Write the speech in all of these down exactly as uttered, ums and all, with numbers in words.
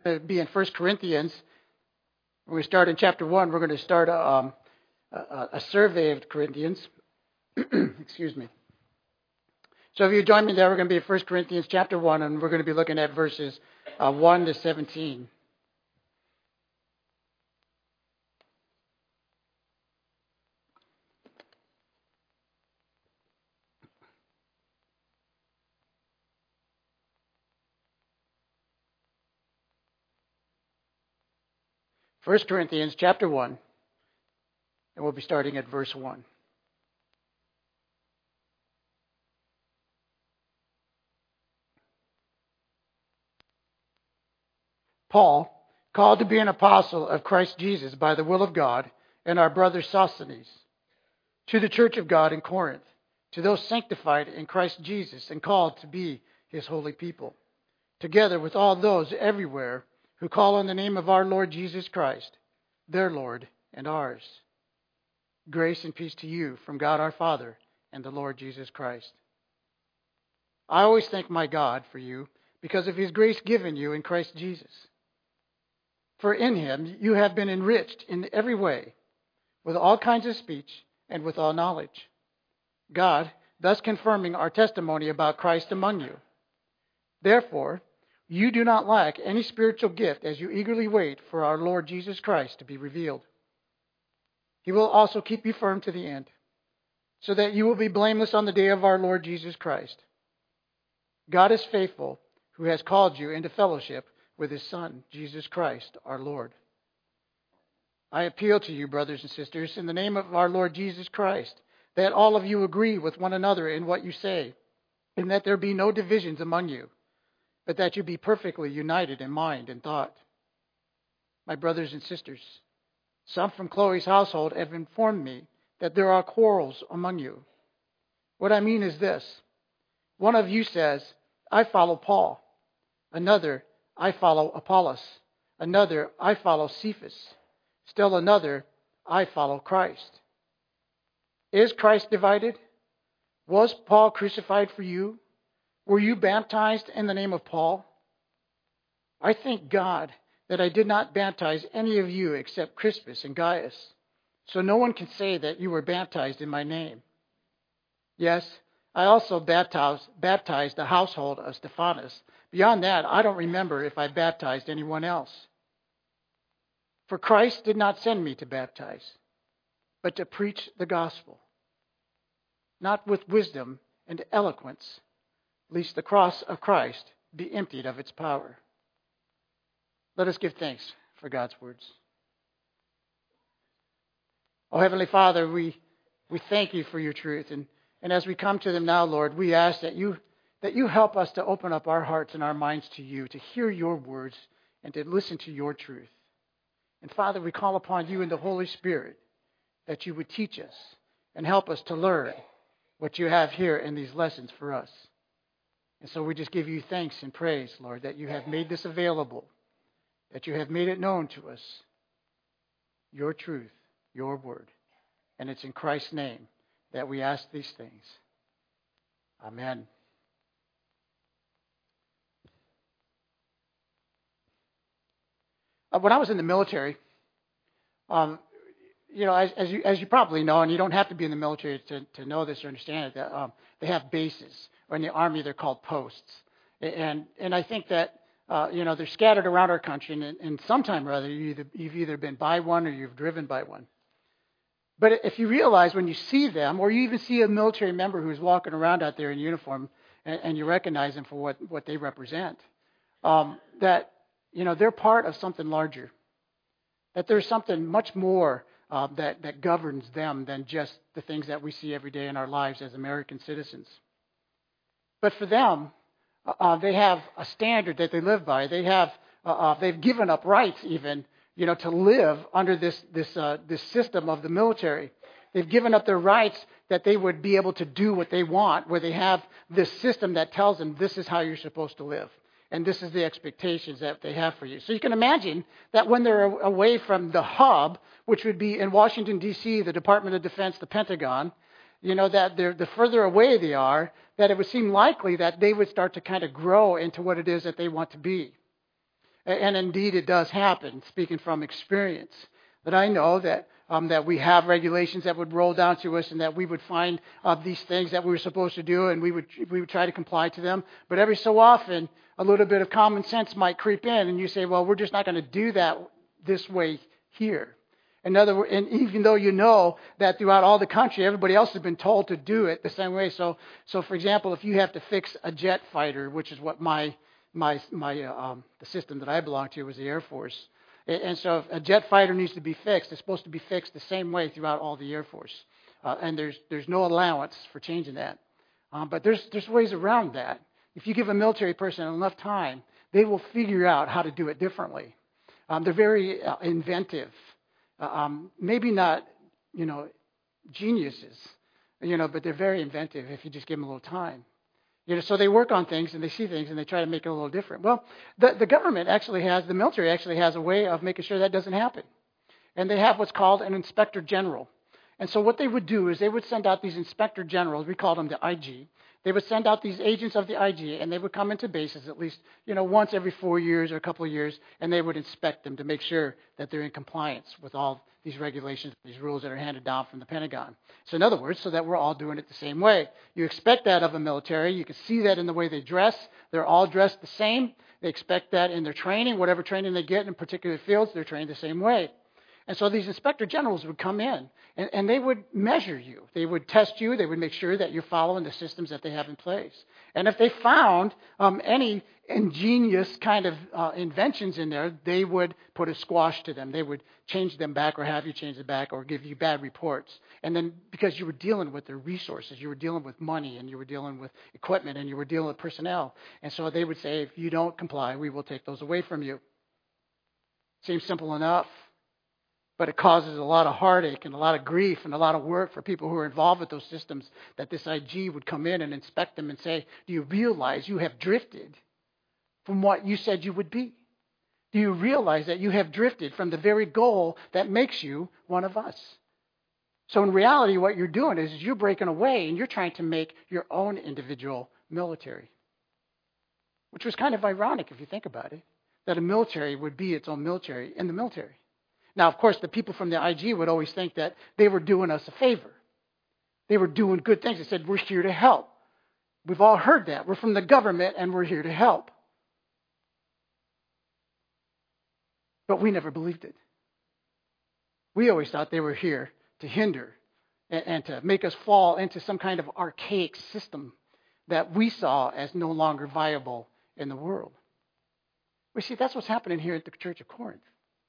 to be in First Corinthians. When we start in chapter one, we're going to start a, um, a, a survey of Corinthians. Excuse me. So if you join me there, we're going to be in First Corinthians chapter one, and we're going to be looking at verses uh, one to seventeen. First Corinthians chapter one, and we'll be starting at verse one. Paul, called to be an apostle of Christ Jesus by the will of God, and our brother Sosthenes, to the church of God in Corinth, to those sanctified in Christ Jesus and called to be his holy people, together with all those everywhere who call on the name of our Lord Jesus Christ, their Lord and ours. Grace and peace to you from God our Father and the Lord Jesus Christ. I always thank my God for you because of his grace given you in Christ Jesus. For in him you have been enriched in every way, with all kinds of speech and with all knowledge, God thus confirming our testimony about Christ among you. Therefore, you do not lack any spiritual gift as you eagerly wait for our Lord Jesus Christ to be revealed. He will also keep you firm to the end, so that you will be blameless on the day of our Lord Jesus Christ. God is faithful, who has called you into fellowship with his Son, Jesus Christ, our Lord. I appeal to you, brothers and sisters, in the name of our Lord Jesus Christ, that all of you agree with one another in what you say, and that there be no divisions among you, but that you be perfectly united in mind and thought. My brothers and sisters, some from Chloe's household have informed me that there are quarrels among you. What I mean is this. One of you says, I follow Paul. Another, I follow Apollos. Another, I follow Cephas. Still another, I follow Christ. Is Christ divided? Was Paul crucified for you? Were you baptized in the name of Paul? I thank God that I did not baptize any of you except Crispus and Gaius, so no one can say that you were baptized in my name. Yes, I also baptized, baptized the household of Stephanas. Beyond that, I don't remember if I baptized anyone else. For Christ did not send me to baptize, but to preach the gospel, not with wisdom and eloquence, lest the cross of Christ be emptied of its power. Let us give thanks for God's words. Oh, Heavenly Father, we, we thank you for your truth. And, and as we come to them now, Lord, we ask that you, that you help us to open up our hearts and our minds to you, to hear your words and to listen to your truth. And Father, we call upon you in the Holy Spirit that you would teach us and help us to learn what you have here in these lessons for us. And so we just give you thanks and praise, Lord, that you have made this available, that you have made it known to us, your truth, your word. And it's in Christ's name that we ask these things. Amen. Uh, when I was in the military, um, you know, as, as you as you probably know, and you don't have to be in the military to, to know this or understand it, that um, they have bases, or in the Army they're called posts, and and I think that uh, you know they're scattered around our country, and, and sometime or other you either, you've either been by one or you've driven by one. But if you realize when you see them, or you even see a military member who's walking around out there in uniform, and, and you recognize them for what what they represent, um, that you know they're part of something larger, that there's something much more Uh, that, that governs them than just the things that we see every day in our lives as American citizens. But for them, uh, they have a standard that they live by. They have, uh, uh, they've given up rights even, you know, to live under this this uh, this system of the military. They've given up their rights that they would be able to do what they want, where they have this system that tells them this is how you're supposed to live. And this is the expectations that they have for you. So you can imagine that when they're away from the hub, which would be in Washington, D C, the Department of Defense, the Pentagon, you know, that they're, the further away they are, that it would seem likely that they would start to kind of grow into what it is that they want to be. And indeed it does happen, speaking from experience, that I know that um, that we have regulations that would roll down to us and that we would find uh, these things that we were supposed to do and we would we would try to comply to them. But every so often, a little bit of common sense might creep in and you say, well, we're just not going to do that this way here. In other words, and even though you know that throughout all the country, everybody else has been told to do it the same way. So, so for example, if you have to fix a jet fighter, which is what my my my uh, um, the system that I belong to was the Air Force, and, and so if a jet fighter needs to be fixed, it's supposed to be fixed the same way throughout all the Air Force, uh, and there's there's no allowance for changing that. Um, but there's there's ways around that. If you give a military person enough time, they will figure out how to do it differently. Um, they're very uh, inventive. Uh, um, maybe not, you know, geniuses, you know, but they're very inventive if you just give them a little time. You know, so they work on things and they see things and they try to make it a little different. Well, the, the government actually has, the military actually has a way of making sure that doesn't happen. And they have what's called an inspector general. And so what they would do is they would send out these inspector generals, we call them the I G. They would send out these agents of the I G, and they would come into bases at least, you know, once every four years or a couple of years, and they would inspect them to make sure that they're in compliance with all these regulations, these rules that are handed down from the Pentagon. So in other words, so that we're all doing it the same way. You expect that of a military. You can see that in the way they dress. They're all dressed the same. They expect that in their training, whatever training they get in particular fields, they're trained the same way. And so these inspector generals would come in, and, and they would measure you. They would test you. They would make sure that you're following the systems that they have in place. And if they found um, any ingenious kind of uh, inventions in there, they would put a squash to them. They would change them back or have you change it back or give you bad reports. And then because you were dealing with their resources, you were dealing with money and you were dealing with equipment and you were dealing with personnel. And so they would say, if you don't comply, we will take those away from you. Seems simple enough. But it causes a lot of heartache and a lot of grief and a lot of work for people who are involved with those systems, that this I G would come in and inspect them and say, do you realize you have drifted from what you said you would be? Do you realize that you have drifted from the very goal that makes you one of us? So in reality, what you're doing is you're breaking away and you're trying to make your own individual military. Which was kind of ironic if you think about it, that a military would be its own military in the military. Now, of course, the people from the I G would always think that they were doing us a favor. They were doing good things. They said, we're here to help. We've all heard that. We're from the government and we're here to help. But we never believed it. We always thought they were here to hinder and, and to make us fall into some kind of archaic system that we saw as no longer viable in the world. We see, that's what's happening here at the Church of Corinth.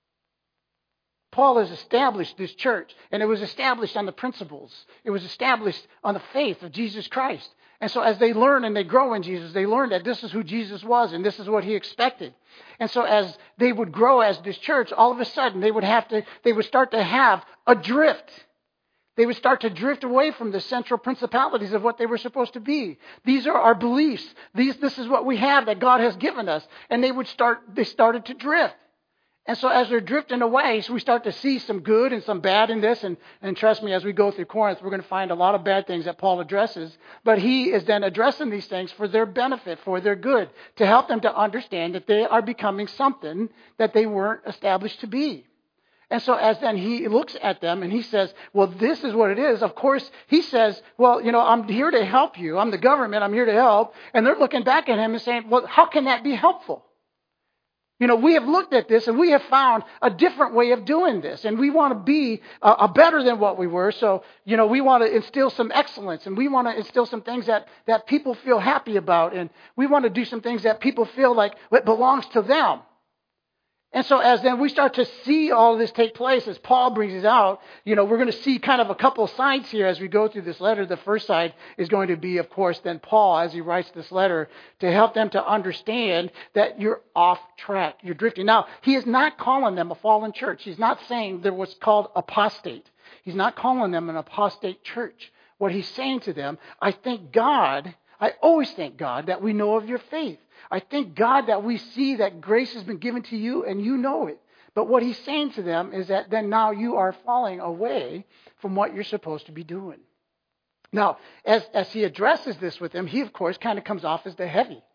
Paul has established this church, and it was established on the principles. It was established on the faith of Jesus Christ. And so as they learn and they grow in Jesus, they learn that this is who Jesus was and this is what he expected. And so as they would grow as this church, all of a sudden they would have to, they would start to have a drift. They would start to drift away from the central principalities of what they were supposed to be. These are our beliefs. These, this is what we have that God has given us. And they would start, they started to drift. And so as they're drifting away, so we start to see some good and some bad in this. And, and trust me, as we go through Corinth, we're going to find a lot of bad things that Paul addresses. But he is then addressing these things for their benefit, for their good, to help them to understand that they are becoming something that they weren't established to be. And so as then he looks at them and he says, well, this is what it is. Of course, he says, well, you know, I'm here to help you. I'm the government. I'm here to help. And they're looking back at him and saying, well, how can that be helpful? You know, we have looked at this and we have found a different way of doing this. And we want to be uh, a better than what we were. So, you know, we want to instill some excellence and we want to instill some things that, that people feel happy about. And we want to do some things that people feel like it belongs to them. And so as then we start to see all of this take place, as Paul brings it out, you know, we're going to see kind of a couple of sides here as we go through this letter. The first side is going to be, of course, then Paul, as he writes this letter, to help them to understand that you're off track, you're drifting. Now, he is not calling them a fallen church. He's not saying they're what's called apostate. He's not calling them an apostate church. What he's saying to them, I thank God, I always thank God that we know of your faith. I thank God that we see that grace has been given to you and you know it. But what he's saying to them is that then now you are falling away from what you're supposed to be doing. Now, as, as he addresses this with them, he, of course, kind of comes off as the heavy.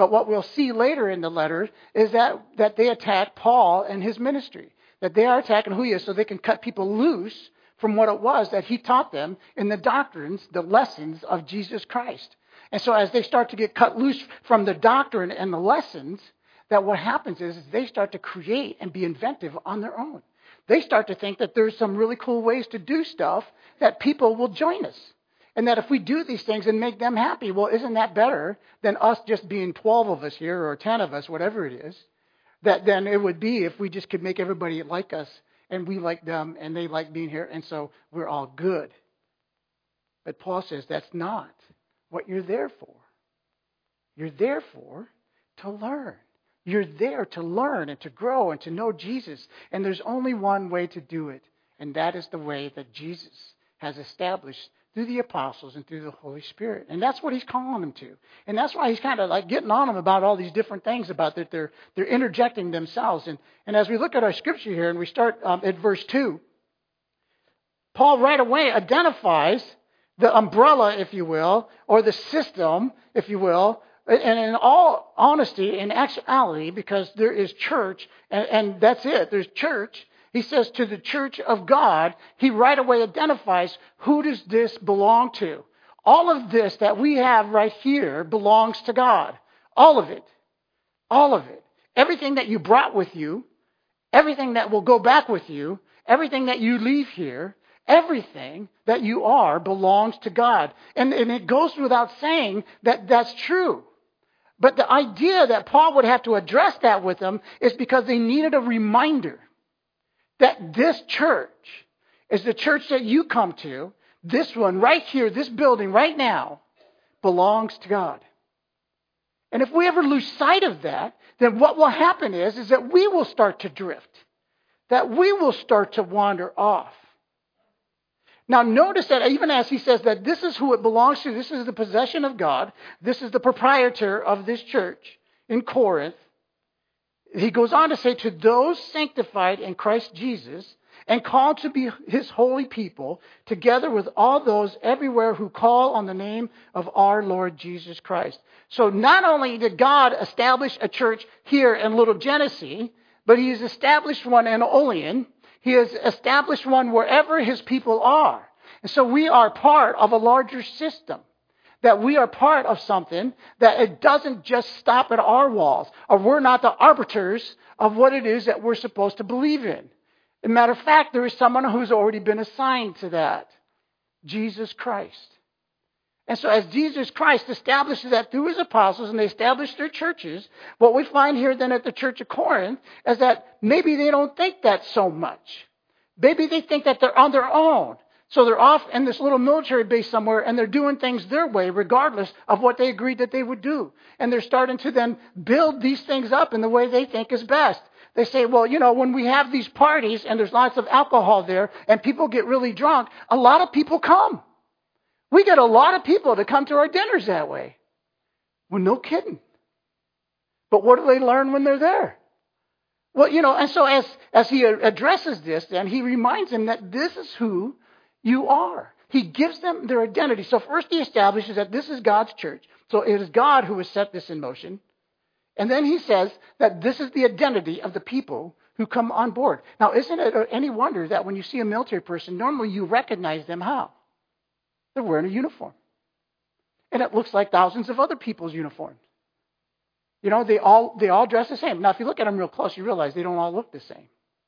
But what we'll see later in the letter is that, that they attack Paul and his ministry. That they are attacking who he is so they can cut people loose from what it was that he taught them in the doctrines, the lessons of Jesus Christ. And so as they start to get cut loose from the doctrine and the lessons, that what happens is, is they start to create and be inventive on their own. They start to think that there's some really cool ways to do stuff that people will join us. And that if we do these things and make them happy, well, isn't that better than us just being twelve of us here or ten of us, whatever it is, that then it would be if we just could make everybody like us and we like them and they like being here. And so we're all good. But Paul says that's not what you're there for. You're there for to learn. You're there to learn and to grow and to know Jesus. And there's only one way to do it. And that is the way that Jesus has established through the apostles and through the Holy Spirit. And that's what he's calling them to. And that's why he's kind of like getting on them about all these different things about that they're they're interjecting themselves. And, and as we look at our scripture here and we start um, at verse two, Paul right away identifies the umbrella, if you will, or the system, if you will, and in all honesty and actuality, because there is church, and, and that's it, there's church. He says to the church of God, he right away identifies who does this belong to. All of this that we have right here belongs to God. All of it. All of it. Everything that you brought with you, everything that will go back with you, everything that you leave here, everything that you are belongs to God. And, and it goes without saying that that's true. But the idea that Paul would have to address that with them is because they needed a reminder that this church is the church that you come to. This one right here, this building right now, belongs to God. And if we ever lose sight of that, then what will happen is, is that we will start to drift. That we will start to wander off. Now notice that even as he says that this is who it belongs to, this is the possession of God, this is the proprietor of this church in Corinth, he goes on to say, to those sanctified in Christ Jesus and called to be his holy people, together with all those everywhere who call on the name of our Lord Jesus Christ. So not only did God establish a church here in Little Genesee, but he has established one in Olean. He has established one wherever his people are. And so we are part of a larger system. That we are part of something, that it doesn't just stop at our walls, or we're not the arbiters of what it is that we're supposed to believe in. As a matter of fact, there is someone who's already been assigned to that, Jesus Christ. And so as Jesus Christ establishes that through his apostles and they establish their churches, what we find here then at the church of Corinth is that maybe they don't think that so much. Maybe they think that they're on their own. So they're off in this little military base somewhere and they're doing things their way regardless of what they agreed that they would do. And they're starting to then build these things up in the way they think is best. They say, well, you know, when we have these parties and there's lots of alcohol there and people get really drunk, a lot of people come. We get a lot of people to come to our dinners that way. Well, no kidding. But what do they learn when they're there? Well, you know, and so as, as he addresses this, then he reminds them that this is who you are. He gives them their identity. So first he establishes that this is God's church. So it is God who has set this in motion. And then he says that this is the identity of the people who come on board. Now, isn't it any wonder that when you see a military person, normally you recognize them how? They're wearing a uniform. And it looks like thousands of other people's uniforms. You know, they all they all dress the same. Now, if you look at them real close, you realize they don't all look the same.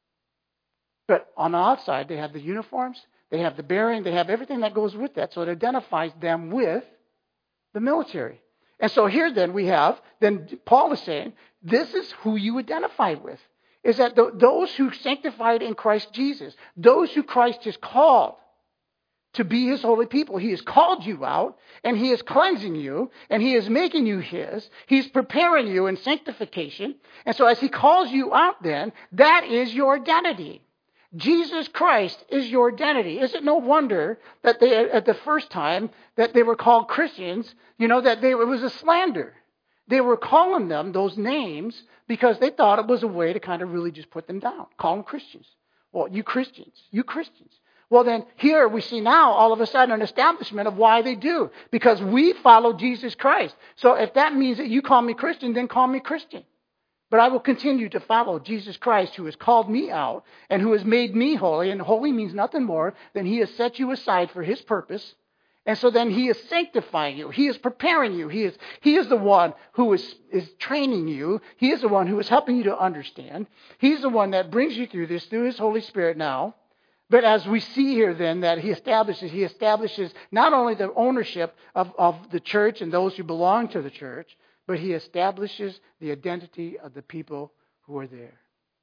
But on the outside, they have the uniforms. They have the bearing, they have everything that goes with that. So it identifies them with the military. And so here then we have, then Paul is saying, this is who you identify with. Is that the, those who sanctified in Christ Jesus, those who Christ has called to be his holy people. He has called you out and he is cleansing you and he is making you his. He's preparing you in sanctification. And so as he calls you out then, that is your identity. Jesus Christ is your identity. Is it no wonder that they, at the first time that they were called Christians, you know, that they, it was a slander. They were calling them those names because they thought it was a way to kind of really just put them down. Call them Christians. Well, you Christians, you Christians. Well, then here we see now all of a sudden an establishment of why they do. Because we follow Jesus Christ. So if that means that you call me Christian, then call me Christian. But I will continue to follow Jesus Christ, who has called me out and who has made me holy. And holy means nothing more than He has set you aside for His purpose. And so then He is sanctifying you. He is preparing you. He is, he is the one who is, is training you. He is the one who is helping you to understand. He's the one that brings you through this through His Holy Spirit now. But as we see here then that He establishes, He establishes not only the ownership of, of the church and those who belong to the church, but He establishes the identity of the people who are there.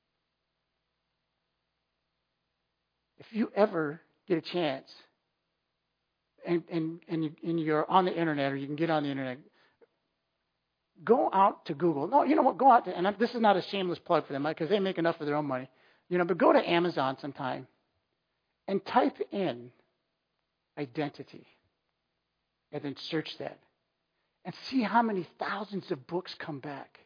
If you ever get a chance, and, and, and, you, and you're on the internet, or you can get on the internet, go out to Google. No, you know what? Go out to, and this is not a shameless plug for them, because they make enough of their own money. You know, but go to Amazon sometime and type in identity, and then search that. And see how many thousands of books come back.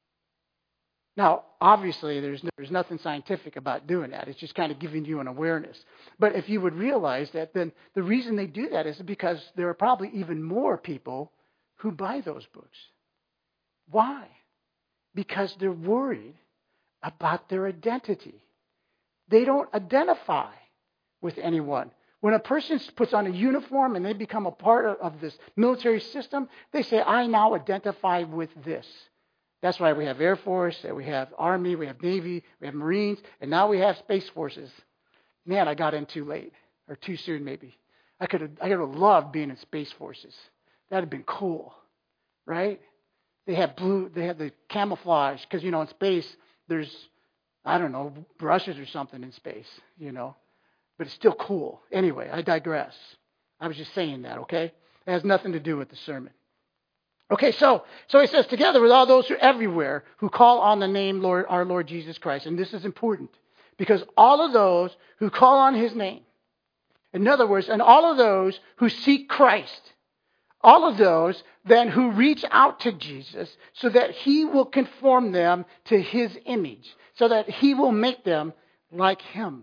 Now, obviously, there's no, there's nothing scientific about doing that. It's just kind of giving you an awareness. But if you would realize that, then the reason they do that is because there are probably even more people who buy those books. Why? Because they're worried about their identity. They don't identify with anyone. When a person puts on a uniform and they become a part of this military system, they say, I now identify with this. That's why we have Air Force, we have Army, we have Navy, we have Marines, and now we have Space Forces. Man, I got in too late, or too soon maybe. I could have, I could have loved being in Space Forces. That would have been cool, right? They have blue, they have the camouflage, because, you know, in space, there's, I don't know, brushes or something in space, you know. But it's still cool. Anyway, I digress. I was just saying that, okay? It has nothing to do with the sermon. Okay, so so he says, together with all those who are everywhere who call on the name Lord, our Lord Jesus Christ. And this is important because all of those who call on His name, in other words, and all of those who seek Christ, all of those then who reach out to Jesus so that He will conform them to His image, so that He will make them like Him.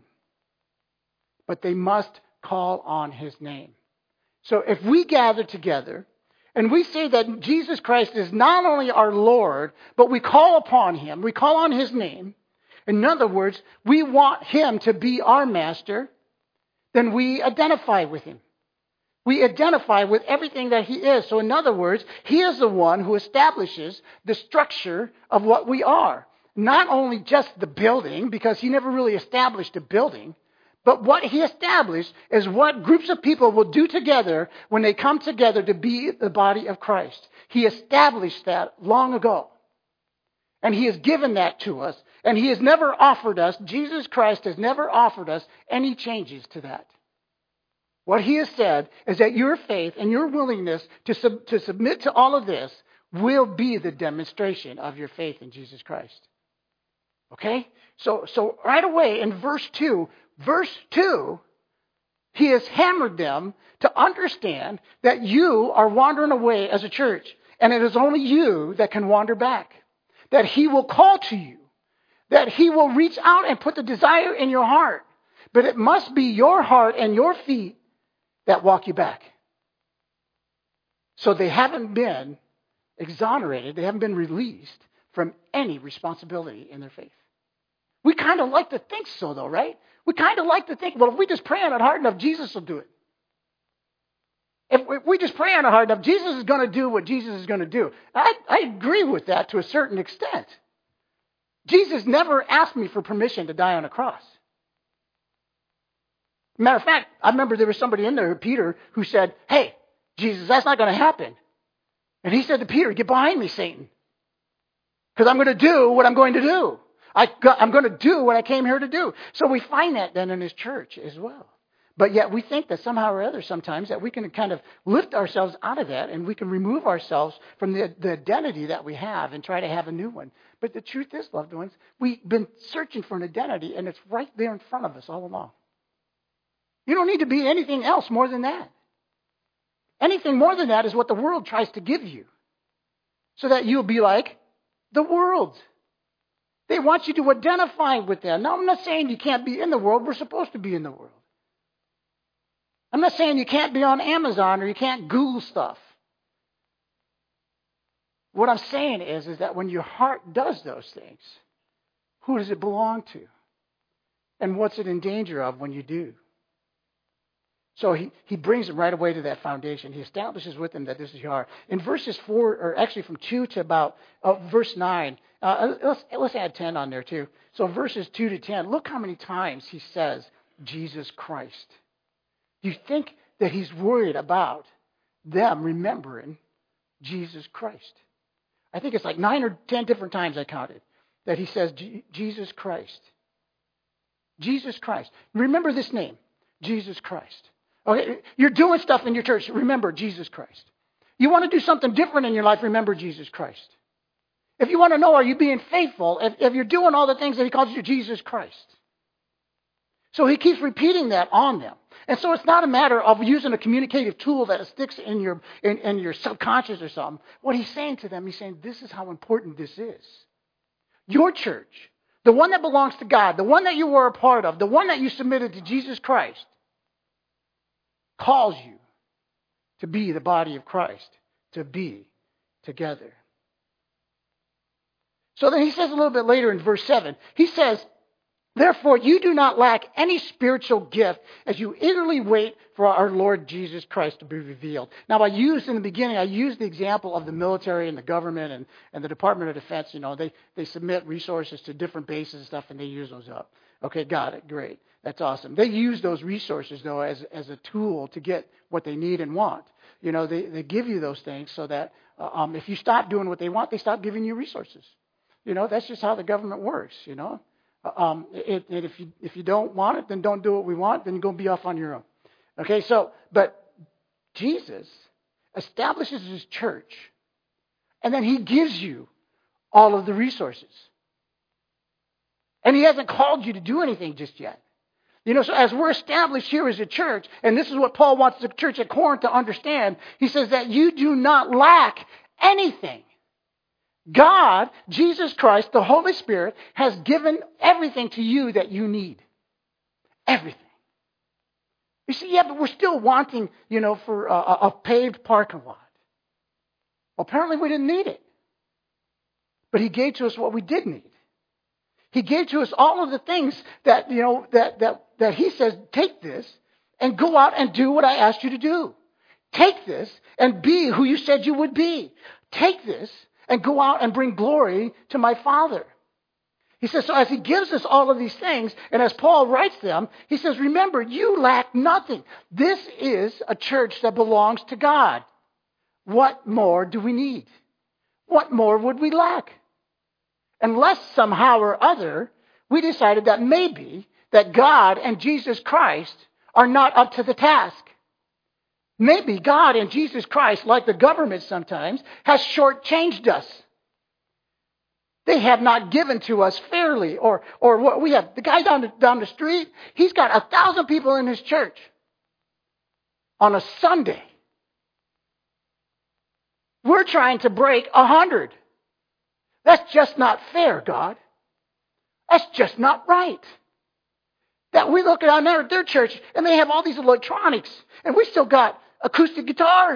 But they must call on His name. So if we gather together and we say that Jesus Christ is not only our Lord, but we call upon Him, we call on His name, in other words, we want Him to be our master, then we identify with Him. We identify with everything that He is. So in other words, He is the one who establishes the structure of what we are. Not only just the building, because He never really established a building, but what He established is what groups of people will do together when they come together to be the body of Christ. He established that long ago. And He has given that to us. And He has never offered us, Jesus Christ has never offered us any changes to that. What He has said is that your faith and your willingness to, sub- to submit to all of this will be the demonstration of your faith in Jesus Christ. Okay? So, so right away in verse two, Verse two, He has hammered them to understand that you are wandering away as a church. And it is only you that can wander back. That He will call to you. That He will reach out and put the desire in your heart. But it must be your heart and your feet that walk you back. So they haven't been exonerated. They haven't been released from any responsibility in their faith. We kind of like to think so, though, right? We kind of like to think, well, if we just pray on it hard enough, Jesus will do it. If we just pray on it hard enough, Jesus is going to do what Jesus is going to do. I, I agree with that to a certain extent. Jesus never asked me for permission to die on a cross. Matter of fact, I remember there was somebody in there, Peter, who said, hey, Jesus, that's not going to happen. And He said to Peter, get behind me, Satan. Because I'm going to do what I'm going to do. I, I'm going to do what I came here to do. So we find that then in His church as well. But yet we think that somehow or other sometimes that we can kind of lift ourselves out of that and we can remove ourselves from the, the identity that we have and try to have a new one. But the truth is, loved ones, we've been searching for an identity and it's right there in front of us all along. You don't need to be anything else more than that. Anything more than that is what the world tries to give you. So that you'll be like the world. They want you to identify with them. Now, I'm not saying you can't be in the world. We're supposed to be in the world. I'm not saying you can't be on Amazon or you can't Google stuff. What I'm saying is, is that when your heart does those things, who does it belong to? And what's it in danger of when you do? So he, he brings it right away to that foundation. He establishes with them that this is your heart. In verses four, or actually from two to about uh, verse nine, uh, let's, let's add ten on there too. So verses two to ten, look how many times he says Jesus Christ. Do you think that he's worried about them remembering Jesus Christ? I think it's like nine or ten different times I counted that he says Jesus Christ. Jesus Christ. Remember this name, Jesus Christ. Okay, you're doing stuff in your church. Remember Jesus Christ. You want to do something different in your life. Remember Jesus Christ. If you want to know, are you being faithful? If, if you're doing all the things that he calls you, Jesus Christ. So he keeps repeating that on them. And so it's not a matter of using a communicative tool that sticks in your in, in your subconscious or something. What he's saying to them, he's saying, this is how important this is. Your church, the one that belongs to God, the one that you were a part of, the one that you submitted to Jesus Christ, calls you to be the body of Christ, to be together. So then he says a little bit later in verse seven, he says, therefore you do not lack any spiritual gift as you eagerly wait for our Lord Jesus Christ to be revealed. Now I used in the beginning, I used the example of the military and the government and, and the Department of Defense. You know, they, they submit resources to different bases and stuff and they use those up. Okay, got it, great. That's awesome. They use those resources, though, as, as a tool to get what they need and want. You know, they, they give you those things so that uh, um, if you stop doing what they want, they stop giving you resources. You know, that's just how the government works, you know. Um, it, it, if you if you don't want it, then don't do what we want, then you're going to be off on your own. Okay, so, but Jesus establishes his church, and then he gives you all of the resources. And he hasn't called you to do anything just yet. You know, so as we're established here as a church, and this is what Paul wants the church at Corinth to understand, he says that you do not lack anything. God, Jesus Christ, the Holy Spirit, has given everything to you that you need. Everything. You see, yeah, but we're still wanting, you know, for a, a paved parking lot. Well, apparently we didn't need it. But he gave to us what we did need. He gave to us all of the things that, you know, that, that, that he says, take this and go out and do what I asked you to do. Take this and be who you said you would be. Take this and go out and bring glory to my Father. He says, so as he gives us all of these things, and as Paul writes them, he says, remember, you lack nothing. This is a church that belongs to God. What more do we need? What more would we lack? Unless somehow or other, we decided that maybe that God and Jesus Christ are not up to the task. Maybe God and Jesus Christ, like the government sometimes, has shortchanged us. They have not given to us fairly. Or or what we have, the guy down the, down the street, he's got a thousand people in his church on a Sunday. We're trying to break a hundred. That's just not fair, God. That's just not right. That we look at their, their church and they have all these electronics and we still got acoustic guitars.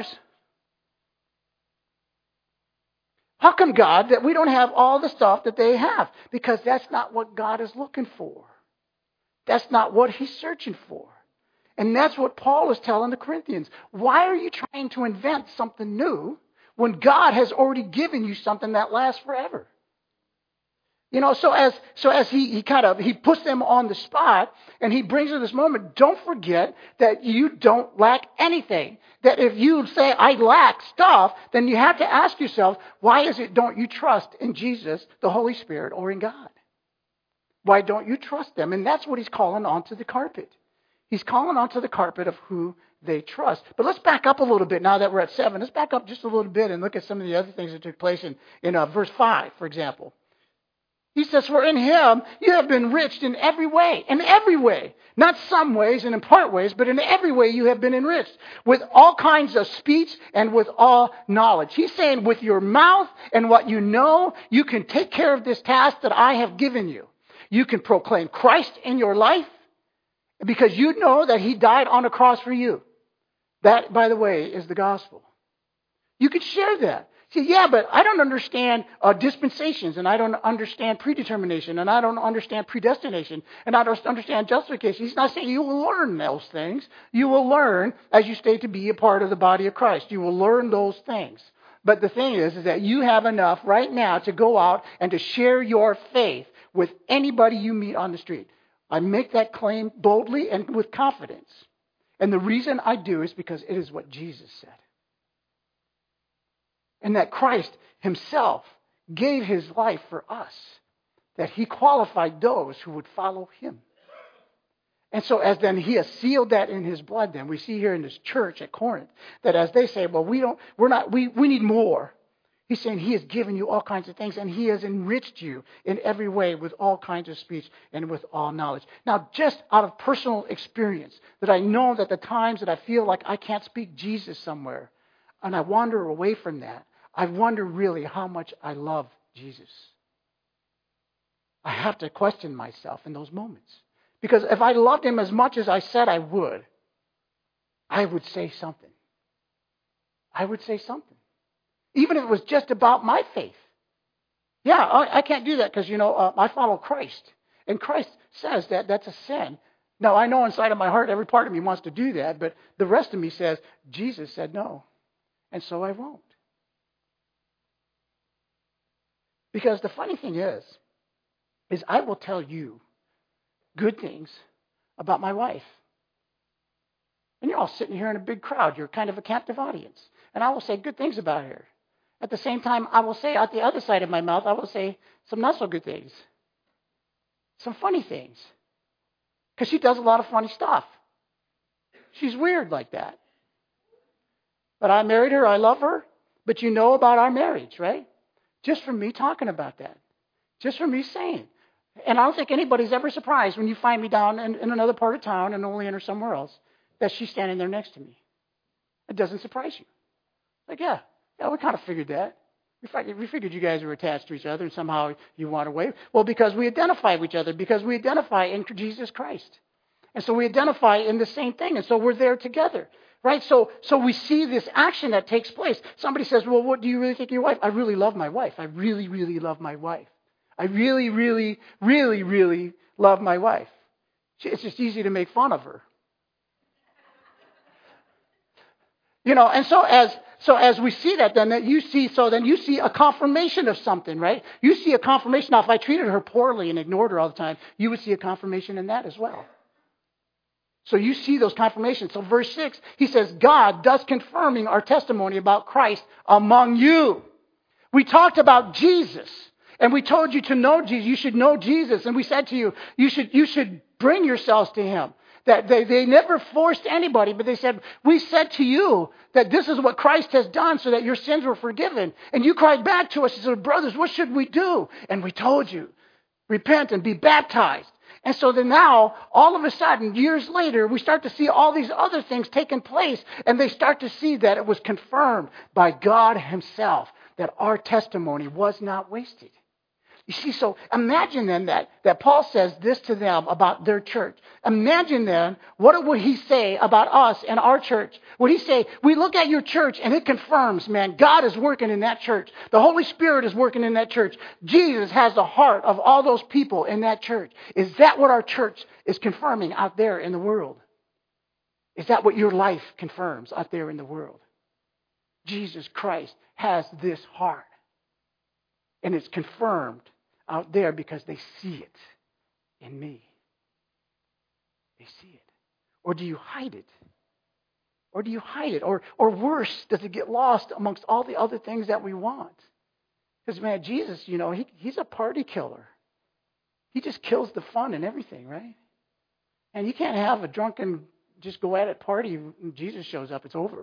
How come, God, that we don't have all the stuff that they have? Because that's not what God is looking for. That's not what he's searching for. And that's what Paul is telling the Corinthians. Why are you trying to invent something new when God has already given you something that lasts forever? You know, so as so as he, he kind of, he puts them on the spot and he brings to this moment, don't forget that you don't lack anything. That if you say, I lack stuff, then you have to ask yourself, why is it don't you trust in Jesus, the Holy Spirit, or in God? Why don't you trust them? And that's what he's calling onto the carpet. He's calling onto the carpet of who they trust. But let's back up a little bit now that we're at seven. Let's back up just a little bit and look at some of the other things that took place in, in uh, verse five, for example. He says, for in him you have been enriched in every way. In every way. Not some ways and in part ways, but in every way you have been enriched. With all kinds of speech and with all knowledge. He's saying with your mouth and what you know, you can take care of this task that I have given you. You can proclaim Christ in your life because you know that he died on a cross for you. That, by the way, is the gospel. You could share that. See, yeah, but I don't understand uh, dispensations, and I don't understand predetermination, and I don't understand predestination, and I don't understand justification. He's not saying you will learn those things. You will learn as you stay to be a part of the body of Christ. You will learn those things. But the thing is, is that you have enough right now to go out and to share your faith with anybody you meet on the street. I make that claim boldly and with confidence. And the reason I do is because it is what Jesus said. And that Christ himself gave his life for us, that he qualified those who would follow him. And so as then he has sealed that in his blood, then we see here in this church at Corinth, that as they say, well, we don't, we're not, we, we need more. He's saying he has given you all kinds of things, and he has enriched you in every way with all kinds of speech and with all knowledge. Now, just out of personal experience, that I know that the times that I feel like I can't speak Jesus somewhere, and I wander away from that, I wonder really how much I love Jesus. I have to question myself in those moments. Because if I loved him as much as I said I would, I would say something. I would say something. Even if it was just about my faith. Yeah, I, I can't do that because, you know, uh, I follow Christ. And Christ says that that's a sin. Now, I know inside of my heart every part of me wants to do that, but the rest of me says, Jesus said no. And so I won't. Because the funny thing is, is I will tell you good things about my wife. And you're all sitting here in a big crowd. You're kind of a captive audience. And I will say good things about her. At the same time, I will say out the other side of my mouth, I will say some not so good things. Some funny things. Because she does a lot of funny stuff. She's weird like that. But I married her. I love her. But you know about our marriage, right? Just from me talking about that. Just from me saying. And I don't think anybody's ever surprised when you find me down in, in another part of town and only in or somewhere else that she's standing there next to me. It doesn't surprise you. Like, yeah, yeah, we kind of figured that. We figured, we figured you guys were attached to each other and somehow you want away. Well, because we identify with each other, because we identify in Jesus Christ. And so we identify in the same thing, and so we're there together. Right? So so we see this action that takes place. Somebody says, well, what do you really think of your wife? I really love my wife. I really, really love my wife. I really, really, really, really love my wife. It's just easy to make fun of her. You know, and so as so as we see that, then that you see, so then you see a confirmation of something, right? You see a confirmation. Now, if I treated her poorly and ignored her all the time, you would see a confirmation in that as well. So you see those confirmations. So verse six, he says, God thus confirming our testimony about Christ among you. We talked about Jesus, and we told you to know Jesus. You should know Jesus. And we said to you, you should, you should bring yourselves to him. That they, they never forced anybody, but they said, we said to you that this is what Christ has done so that your sins were forgiven. And you cried back to us and said, brothers, what should we do? And we told you, repent and be baptized. And so then now, all of a sudden, years later, we start to see all these other things taking place. And they start to see that it was confirmed by God himself that our testimony was not wasted. You see, so imagine then that, that Paul says this to them about their church. Imagine then, what would he say about us and our church? Would he say, we look at your church and it confirms, man, God is working in that church. The Holy Spirit is working in that church. Jesus has the heart of all those people in that church. Is that what our church is confirming out there in the world? Is that what your life confirms out there in the world? Jesus Christ has this heart. And it's confirmed out there because they see it in me. They see it. Or do you hide it? Or do you hide it? Or, or worse, does it get lost amongst all the other things that we want? Because, man, Jesus, you know, he, he's a party killer. He just kills the fun and everything, right? And you can't have a drunken, just go at it party and Jesus shows up. It's over.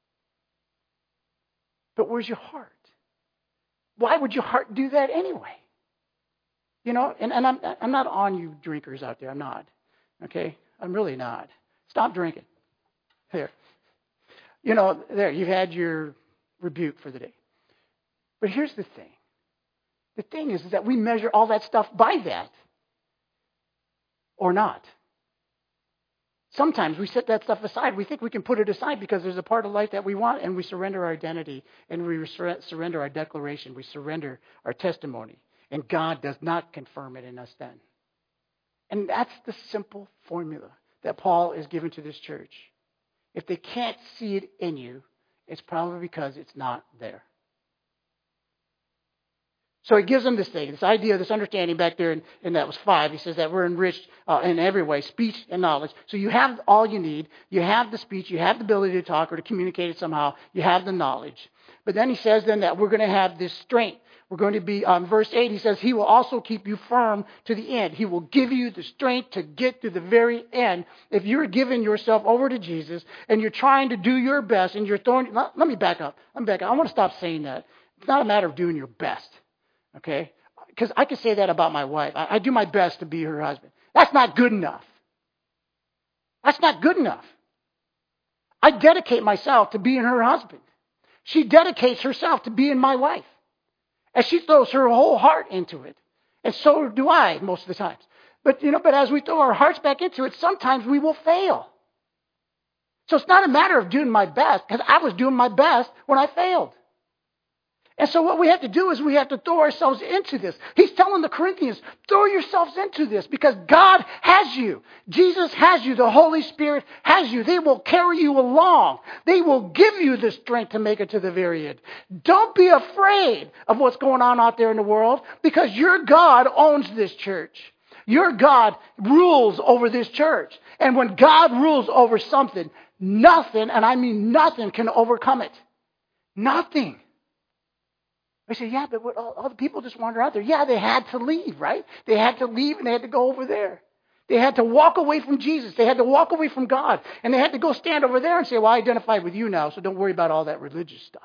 But where's your heart? Why would your heart do that anyway? You know, and, and I'm I'm not on you drinkers out there. I'm not. Okay? I'm really not. Stop drinking. There. You know, there, you've had your rebuke for the day. But here's the thing. The thing is, is that we measure all that stuff by that. Or not. Sometimes we set that stuff aside. We think we can put it aside because there's a part of life that we want, and we surrender our identity, and we sur- surrender our declaration. We surrender our testimony. And God does not confirm it in us then. And that's the simple formula that Paul is giving to this church. If they can't see it in you, it's probably because it's not there. So he gives them this thing, this idea, this understanding back there, in, and that was five. He says that we're enriched uh, in every way, speech and knowledge. So you have all you need. You have the speech. You have the ability to talk or to communicate it somehow. You have the knowledge. But then he says then that we're going to have this strength. We're going to be, on um, verse eight, he says, he will also keep you firm to the end. He will give you the strength to get to the very end. If you're giving yourself over to Jesus and you're trying to do your best and you're throwing, let, let me back up. Let me back up. I want to stop saying that. It's not a matter of doing your best. Okay? Because I can say that about my wife. I, I do my best to be her husband. That's not good enough. That's not good enough. I dedicate myself to being her husband. She dedicates herself to being my wife. And she throws her whole heart into it. And so do I most of the times. But, you know, but as we throw our hearts back into it, sometimes we will fail. So it's not a matter of doing my best, because I was doing my best when I failed. And so what we have to do is we have to throw ourselves into this. He's telling the Corinthians, throw yourselves into this because God has you. Jesus has you. The Holy Spirit has you. They will carry you along. They will give you the strength to make it to the very end. Don't be afraid of what's going on out there in the world because your God owns this church. Your God rules over this church. And when God rules over something, nothing, and I mean nothing, can overcome it. Nothing. They say, yeah, but what, all, all the people just wander out there. Yeah, they had to leave, right? They had to leave and they had to go over there. They had to walk away from Jesus. They had to walk away from God. And they had to go stand over there and say, well, I identify with you now, so don't worry about all that religious stuff.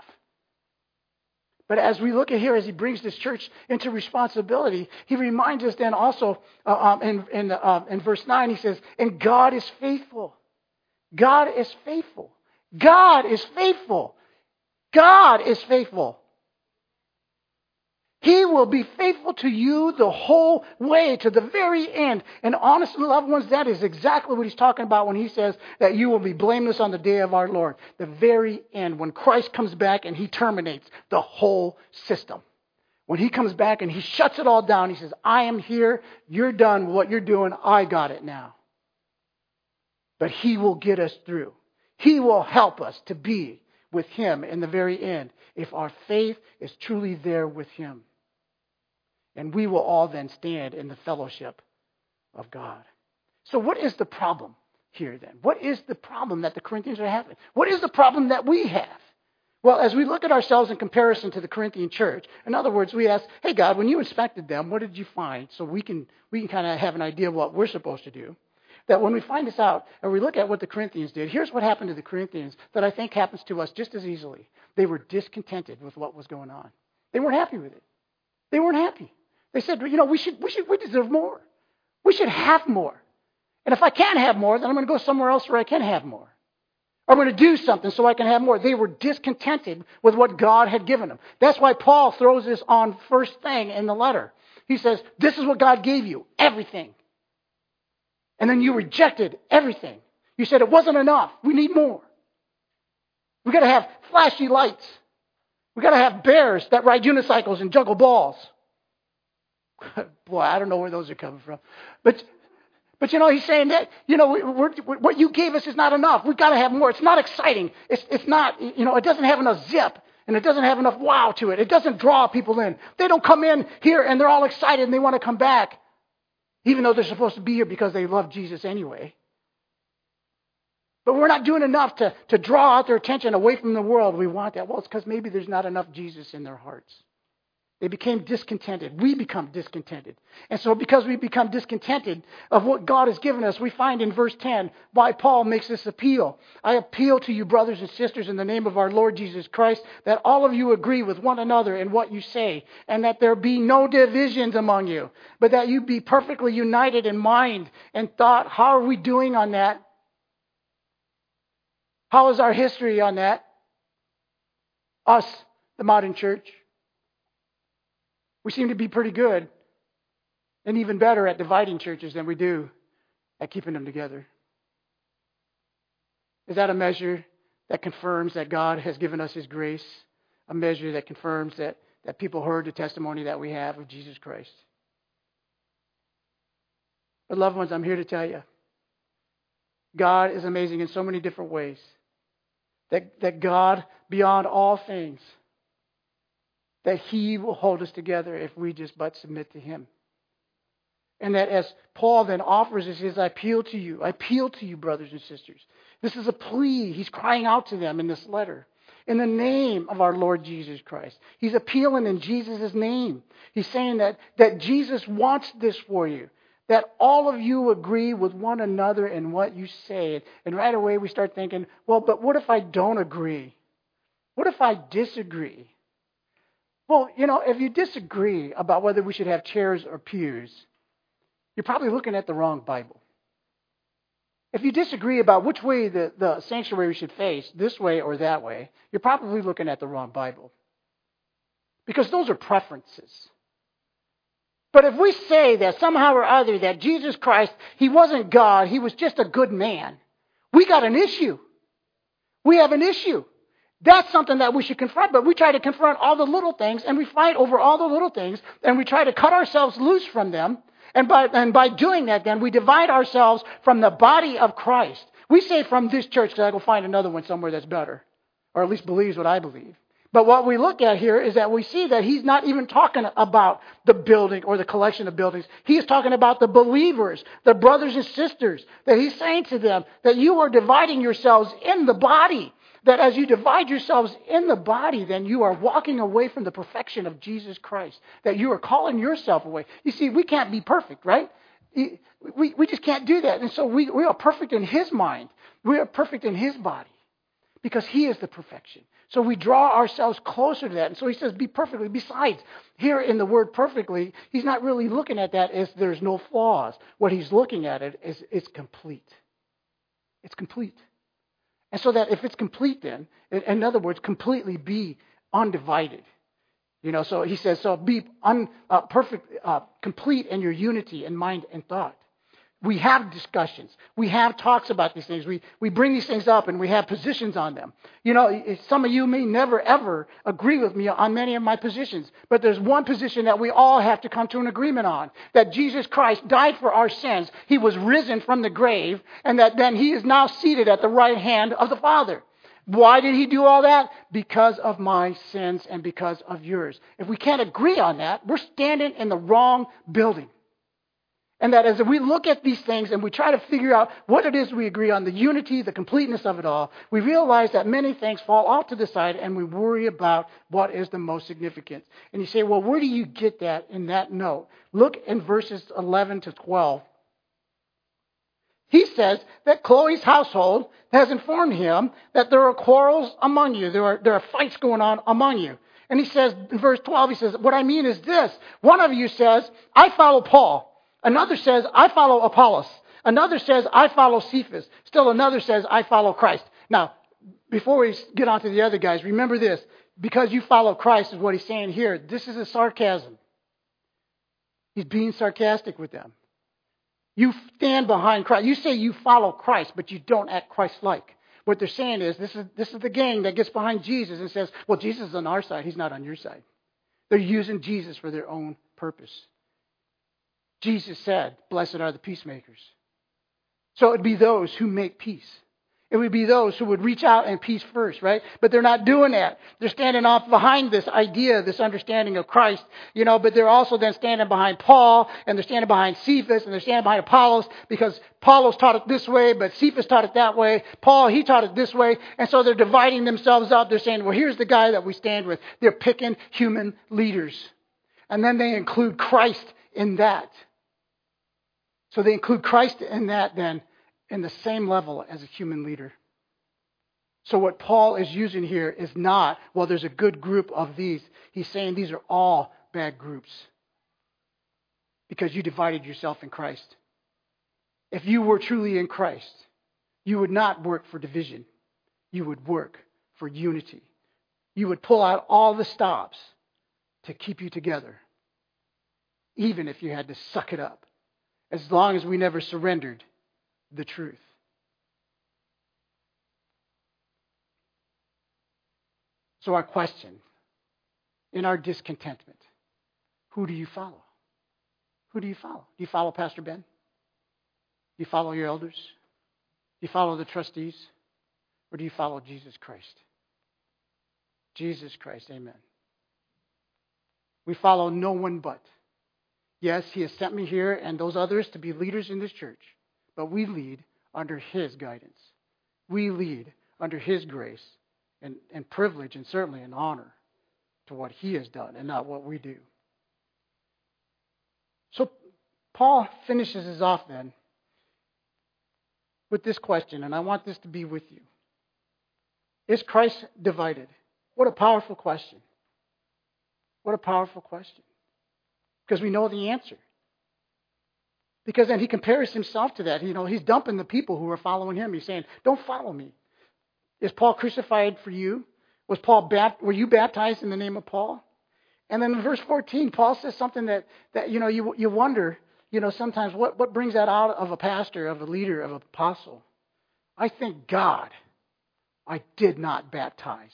But as we look at here, as he brings this church into responsibility, he reminds us then also uh, um, in, in, uh, in verse nine, he says, and God is faithful. God is faithful. God is faithful. God is faithful. He will be faithful to you the whole way, to the very end. And honestly, loved ones, that is exactly what he's talking about when he says that you will be blameless on the day of our Lord. The very end, when Christ comes back and he terminates the whole system. When he comes back and he shuts it all down, he says, I am here, you're done with what you're doing, I got it now. But he will get us through. He will help us to be with him in the very end if our faith is truly there with him. And we will all then stand in the fellowship of God. So what is the problem here then? What is the problem that the Corinthians are having? What is the problem that we have? Well, as we look at ourselves in comparison to the Corinthian church, in other words, we ask, hey God, when you inspected them, what did you find? So we can we can kind of have an idea of what we're supposed to do. That when we find this out and we look at what the Corinthians did, here's what happened to the Corinthians that I think happens to us just as easily. They were discontented with what was going on. They weren't happy with it. They weren't happy. They said, you know, we should, we should, we deserve more. We should have more. And if I can't have more, then I'm going to go somewhere else where I can have more. Or I'm going to do something so I can have more. They were discontented with what God had given them. That's why Paul throws this on first thing in the letter. He says, this is what God gave you, everything. And then you rejected everything. You said it wasn't enough. We need more. We've got to have flashy lights. We've got to have bears that ride unicycles and juggle balls. Boy, I don't know where those are coming from. But, but you know, he's saying that, you know, we're, we're, what you gave us is not enough. We've got to have more. It's not exciting. It's, it's not, you know, it doesn't have enough zip. And it doesn't have enough wow to it. It doesn't draw people in. They don't come in here and they're all excited and they want to come back. Even though they're supposed to be here because they love Jesus anyway. But we're not doing enough to, to draw out their attention away from the world. We want that. Well, it's because maybe there's not enough Jesus in their hearts. They became discontented. We become discontented. And so because we become discontented of what God has given us, we find in verse ten why Paul makes this appeal. I appeal to you, brothers and sisters, in the name of our Lord Jesus Christ, that all of you agree with one another in what you say, and that there be no divisions among you, but that you be perfectly united in mind and thought. How are we doing on that? How is our history on that? Us, the modern church. We seem to be pretty good and even better at dividing churches than we do at keeping them together. Is that a measure that confirms that God has given us His grace? A measure that confirms that, that people heard the testimony that we have of Jesus Christ? But loved ones, I'm here to tell you, God is amazing in so many different ways. That, that God, beyond all things, that He will hold us together if we just but submit to Him. And that as Paul then offers us, he says, I appeal to you. I appeal to you, brothers and sisters. This is a plea. He's crying out to them in this letter. In the name of our Lord Jesus Christ. He's appealing in Jesus' name. He's saying that, that Jesus wants this for you. That all of you agree with one another in what you say. And right away we start thinking, well, but what if I don't agree? What if I disagree? Well, you know, if you disagree about whether we should have chairs or pews, you're probably looking at the wrong Bible. If you disagree about which way the, the sanctuary should face, this way or that way, you're probably looking at the wrong Bible. Because those are preferences. But if we say that somehow or other that Jesus Christ, He wasn't God, He was just a good man, we got an issue. We have an issue. That's something that we should confront, but we try to confront all the little things, and we fight over all the little things, and we try to cut ourselves loose from them. And by, and by doing that, then, we divide ourselves from the body of Christ. We say from this church, because I go find another one somewhere that's better, or at least believes what I believe. But what we look at here is that we see that he's not even talking about the building or the collection of buildings. He is talking about the believers, the brothers and sisters, that he's saying to them that you are dividing yourselves in the body. That as you divide yourselves in the body, then you are walking away from the perfection of Jesus Christ. That you are calling yourself away. You see, we can't be perfect, right? We, we just can't do that. And so we, we are perfect in His mind. We are perfect in His body. Because He is the perfection. So we draw ourselves closer to that. And so He says, be perfectly. Besides, here in the word perfectly, He's not really looking at that as there's no flaws. What He's looking at it is it's complete. It's complete. And so that if it's complete then, in other words, completely be undivided. You know, so he says, so be un, uh, perfect, uh, complete in your unity in mind and thought. We have discussions. We have talks about these things. We, we bring these things up and we have positions on them. You know, some of you may never ever agree with me on many of my positions, but there's one position that we all have to come to an agreement on. That Jesus Christ died for our sins. He was risen from the grave, and that then He is now seated at the right hand of the Father. Why did He do all that? Because of my sins and because of yours. If we can't agree on that, we're standing in the wrong building. And that as we look at these things and we try to figure out what it is we agree on, the unity, the completeness of it all, we realize that many things fall off to the side and we worry about what is the most significant. And you say, well, where do you get that in that note? Look in verses eleven to twelve. He says that Chloe's household has informed him that there are quarrels among you. There are, there are fights going on among you. And he says, in verse twelve, he says, what I mean is this. One of you says, I follow Paul. Another says, I follow Apollos. Another says, I follow Cephas. Still another says, I follow Christ. Now, before we get on to the other guys, remember this. Because you follow Christ is what he's saying here. This is a sarcasm. He's being sarcastic with them. You stand behind Christ. You say you follow Christ, but you don't act Christ-like. What they're saying is, this is, this is the gang that gets behind Jesus and says, well, Jesus is on our side. He's not on your side. They're using Jesus for their own purpose. Jesus said, blessed are the peacemakers. So it would be those who make peace. It would be those who would reach out and peace first, right? But they're not doing that. They're standing off behind this idea, this understanding of Christ, you know, but they're also then standing behind Paul, and they're standing behind Cephas, and they're standing behind Apollos, because Apollos taught it this way, but Cephas taught it that way. Paul, he taught it this way. And so they're dividing themselves up. They're saying, well, here's the guy that we stand with. They're picking human leaders. And then they include Christ in that. So they include Christ in that then in the same level as a human leader. So what Paul is using here is not, well, there's a good group of these. He's saying these are all bad groups because you divided yourself in Christ. If you were truly in Christ, you would not work for division. You would work for unity. You would pull out all the stops to keep you together, even if you had to suck it up. As long as we never surrendered the truth. So our question, in our discontentment, who do you follow? Who do you follow? Do you follow Pastor Ben? Do you follow your elders? Do you follow the trustees? Or do you follow Jesus Christ? Jesus Christ, amen. We follow no one but. Yes, he has sent me here and those others to be leaders in this church, but we lead under his guidance. We lead under his grace and, and privilege and certainly an honor to what he has done and not what we do. So Paul finishes us off then with this question, and I want this to be with you. Is Christ divided? What a powerful question. What a powerful question. Because we know the answer. Because then he compares himself to that. You know, he's dumping the people who are following him. He's saying, don't follow me. Is Paul crucified for you? Was Paul bapt- were you baptized in the name of Paul? And then in verse fourteen, Paul says something that, that you know, you, you wonder, you know, sometimes what, what brings that out of a pastor, of a leader, of an apostle? I thank God I did not baptize.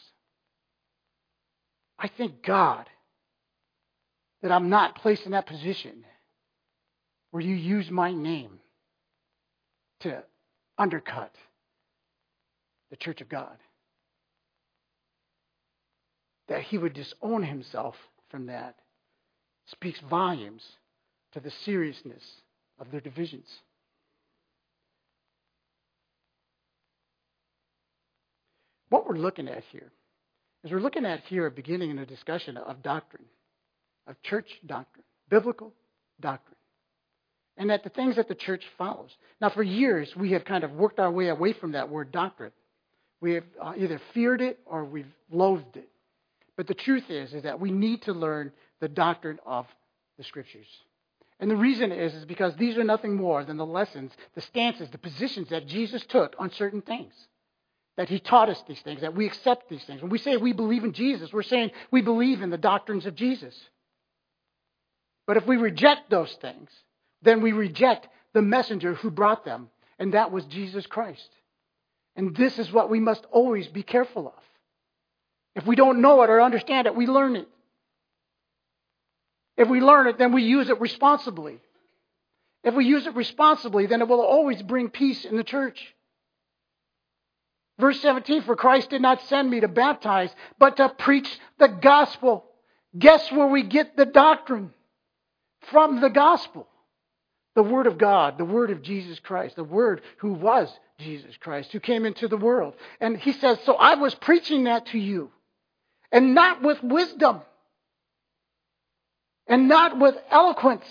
I thank God that I'm not placed in that position where you use my name to undercut the church of God. That he would disown himself from that speaks volumes to the seriousness of their divisions. What we're looking at here is we're looking at here a beginning in a discussion of doctrine, of church doctrine, biblical doctrine, and that the things that the church follows. Now, for years, we have kind of worked our way away from that word doctrine. We have uh, either feared it or we've loathed it. But the truth is, is that we need to learn the doctrine of the Scriptures. And the reason is, is because these are nothing more than the lessons, the stances, the positions that Jesus took on certain things. That he taught us these things, that we accept these things. When we say we believe in Jesus, we're saying we believe in the doctrines of Jesus. But if we reject those things, then we reject the messenger who brought them, and that was Jesus Christ. And this is what we must always be careful of. If we don't know it or understand it, we learn it. If we learn it, then we use it responsibly. If we use it responsibly, then it will always bring peace in the church. Verse seventeen, for Christ did not send me to baptize, but to preach the gospel. Guess where we get the doctrine? From the gospel. The Word of God, the Word of Jesus Christ, the Word who was Jesus Christ, who came into the world. And he says, so I was preaching that to you. And not with wisdom. And not with eloquence.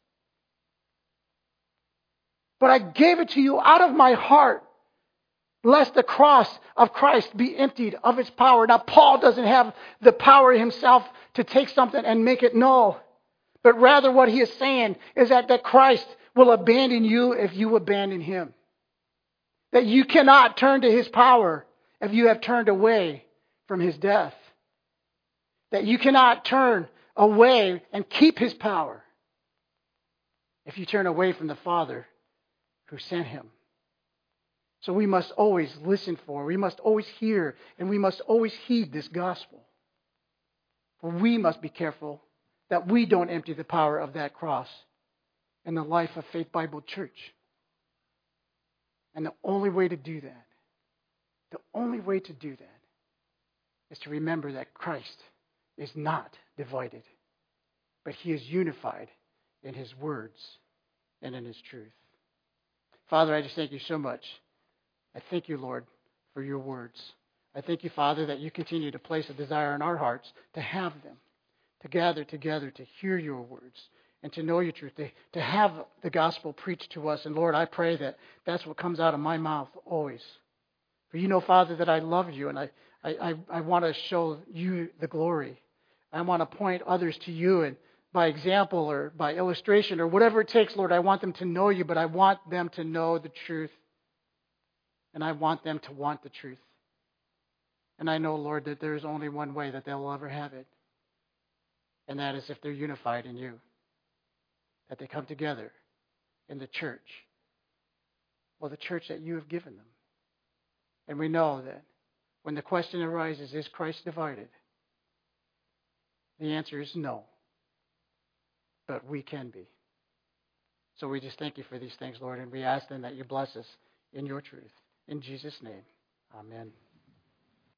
But I gave it to you out of my heart. Lest the cross of Christ be emptied of its power. Now, Paul doesn't have the power himself to take something and make it null. But rather what he is saying is that, that Christ will abandon you if you abandon him. That you cannot turn to his power if you have turned away from his death. That you cannot turn away and keep his power if you turn away from the Father who sent him. So we must always listen for, we must always hear, and we must always heed this gospel. For we must be careful that we don't empty the power of that cross in the life of Faith Bible Church. And the only way to do that, the only way to do that is to remember that Christ is not divided, but he is unified in his words and in his truth. Father, I just thank you so much. I thank you, Lord, for your words. I thank you, Father, that you continue to place a desire in our hearts to have them, to gather together, to hear your words, and to know your truth, to, to have the gospel preached to us. And Lord, I pray that that's what comes out of my mouth always. For you know, Father, that I love you, and I, I, I, I want to show you the glory. I want to point others to you, and by example or by illustration or whatever it takes, Lord, I want them to know you, but I want them to know the truth. And I want them to want the truth. And I know, Lord, that there is only one way that they'll ever have it. And that is if they're unified in you. That they come together in the church. Well, the church that you have given them. And we know that when the question arises, is Christ divided? The answer is no. But we can be. So we just thank you for these things, Lord, and we ask then that you bless us in your truth. In Jesus' name, amen.